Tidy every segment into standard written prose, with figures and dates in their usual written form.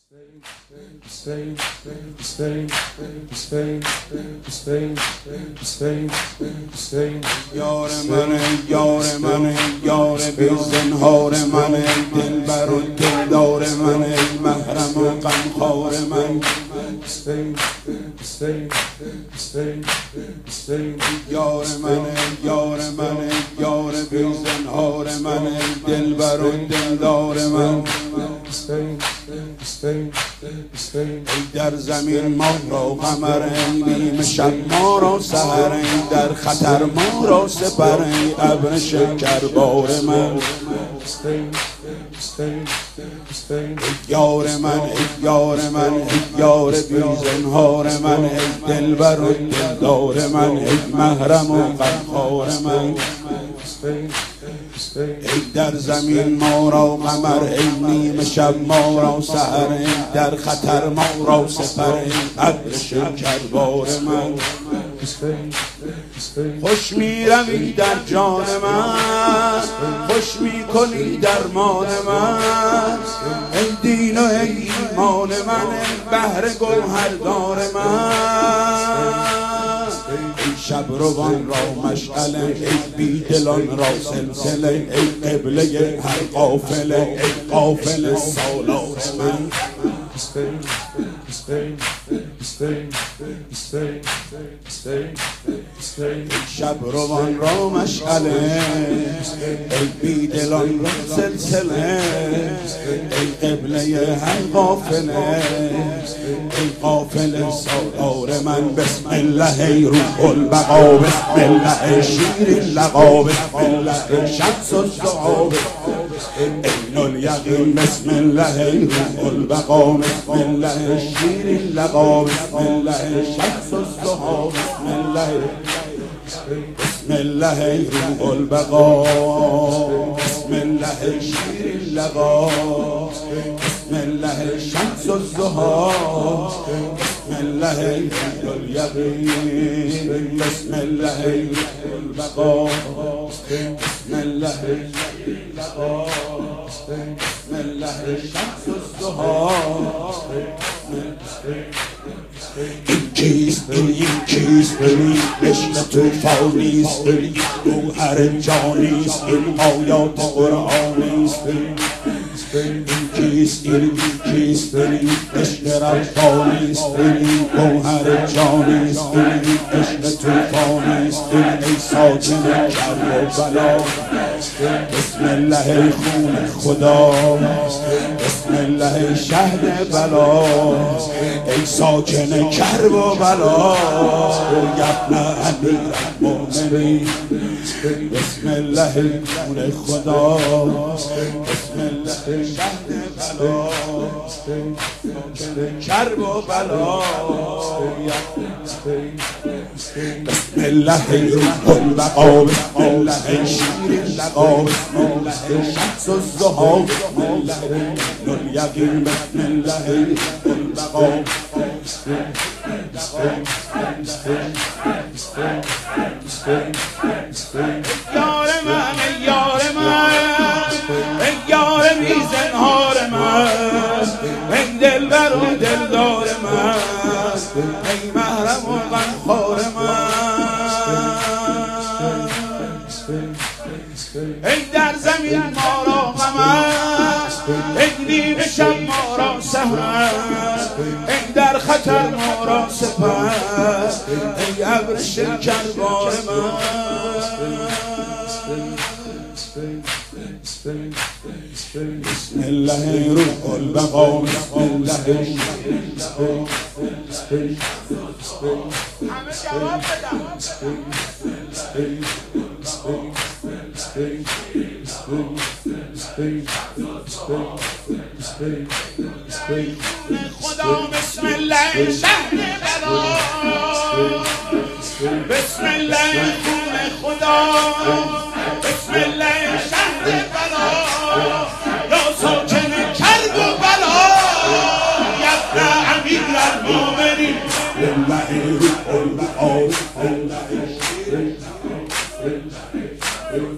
یار من یار من یار بی زنهار من دلبر و دلدار من محرم و غمخوار من یار من یار من یار بی زنهار من دلبر و دلدار من در زمین ما را قمر نیم شب ما را سحر در خطر ما را سپر ابر شکربار من یار من یار من یار بی زنهار من دلبر و دلدار من محرم و غمخوار من ای در زمین ما را قمر ای نیم شب ما را سحر در خطر ما را سپر ابر شکربار من خوش می روی در جان من خوش می کنی درمان من ای دین و ای ایمان من ای بحر گوهردار من ای شب روان را مشعله ای بیدلان را سلسله ای قبله هر قافله ای قافله سالار من شب روان را مشعله ای بیدلان را سلسله ای قبله هر قافله ای قافله سالار من بسم الله ای روح البقا بسم الله شیر اللقا بسم الله شمس الضحا عین الیقین بسم الله ای روح البقا بسم الله شیر اللقا بسم الله شمس الضحا بسم الله بسم الله ای روح البقا بسم الله شیر اللقا بسم الله شمس الضحا بسم الله ای روح الیقین بسم الله ای روح البقا بسم الله شیر اللقا بسم الله شمس الضحا این کیست این کیست این عشق طوفانیست این گوهر جانیست این آیات قرآنیست این کیست این کیست این عشق ربانیست این گوهر جانیست این عشق طوفانیست این ای ساکن کرب و بلا بسم الله ای خون خدا بسم الله ای شهد بلا ای ساکن کرب و بلا یبن امیر المؤمنین بسم الله ای خون خدا بسم الله ای شهد بلا کرب و بلا بسم الله ای روح البقا بسم الله ای شیر اللقا بسم الله ای شمس الضحا بسم الله ای الیقین بسم الله ای روح البقا یار من ای یار من ای یار بی زنهار من ای دلبر و دلدار من ای محرم و غمخوار من ای در زمین ما را قمر ای نیم شب ما را سحر ای در خطر ما را سپر ای ابر شکربار من بسم الله روح البقا بسم الله همه جواب خدا بسم الله شهد بلا بسم الله خون خدا بسم الله شهد بلا یا ساکن کرب و بلا یبن امیر المؤمنین لله روح البقا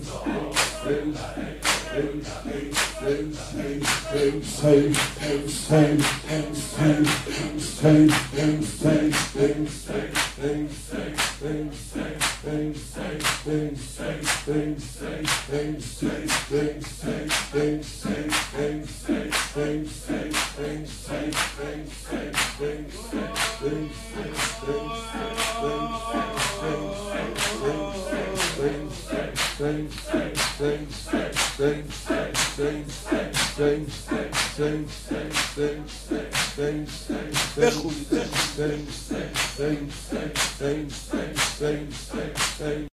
Hey, بخونید